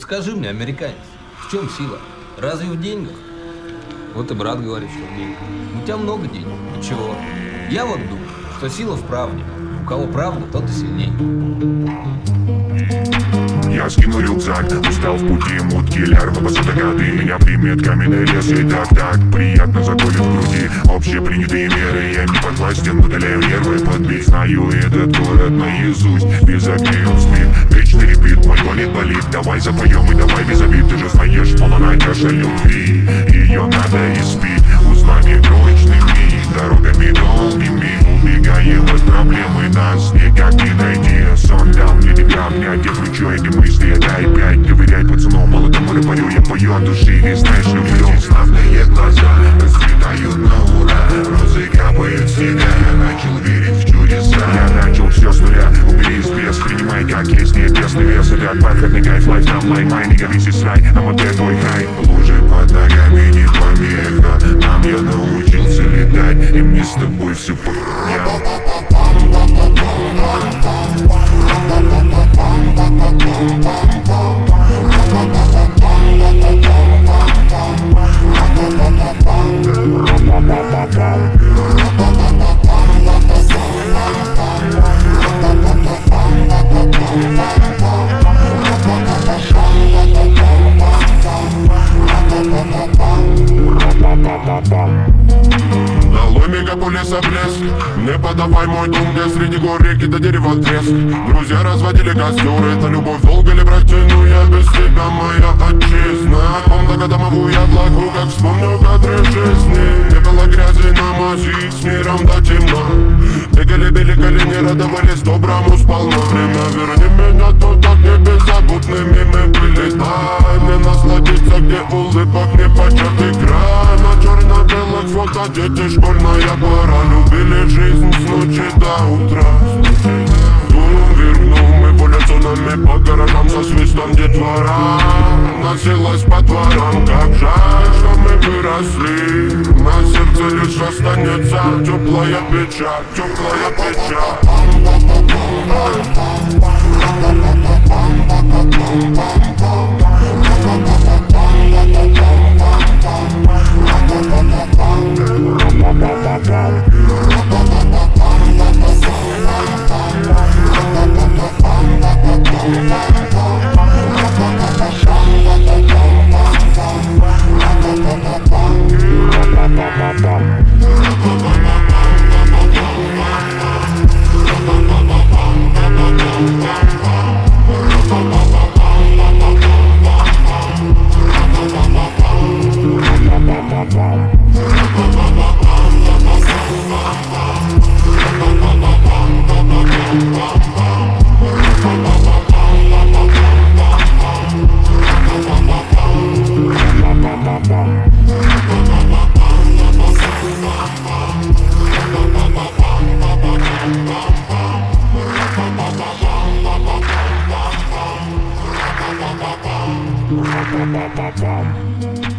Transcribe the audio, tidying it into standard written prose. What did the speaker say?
Скажи мне, американец, в чем сила? Разве в деньгах? Вот и брат говорит, что в деньгах. У тебя много денег. И чего? Я вот думаю, что сила в правде. У кого правда, тот и сильней. Я скину рюкзак, устал в пути, мут киллер. Но годы меня примет каменный лес. И так приятно заколет в груди общепринятые меры. Я не подвластен, удаляю нервы подбить. Знаю этот город наизусть, без огней он спит. Вечный репит, мой болит. Давай запоем и давай без обид. Ты же знаешь, полна чаша любви. Ее надо испить узлами прочными, дорогами долгими. Убегаем от проблемы, нас никак не найти. Сон дал мне тебя обнять, я кручу эти мысли, дай пять. Доверяй пацану, молодому рэпарю, я пою от души. И знаешь, люблю славные глаза, расцветают на ура. Розы капают с тебя, я начал верить в чудеса. Я начал все с нуля, убери из без. Принимай как есть, небесный вес. Это бархатный кайф, лайф, там лай, май. Не гови сестрай, а вот это твой хай. Лужи под ногами не помеха. Нам я научился летать, и мне с тобой все по хуям. Долой мегаполиса блеск, не подавай мой дом, где среди гор реки до дерева треск. Друзья разводили костер, это любовь долго ли протяну я без тебя, моя отчизна. Комната домовую отлагу, как вспомню кадры жизни. Не было грязи на мази, с миром до темна. Бегали, били колени, радовались доброму сполна. Время верни меня туда, где беззаботными мы были. Дай мне насладиться, где улыбок не початый край. На черно-белых фото дети, школьная пора. Любили жизнь с ночи до утра. Дум вернул, мы по лицонами по гаражам со свистом детвора. Носилась по дворам, как жаль, что мы выросли. На сердце лишь останется теплая печаль, теплая печаль. Ba-ba-ba-bum.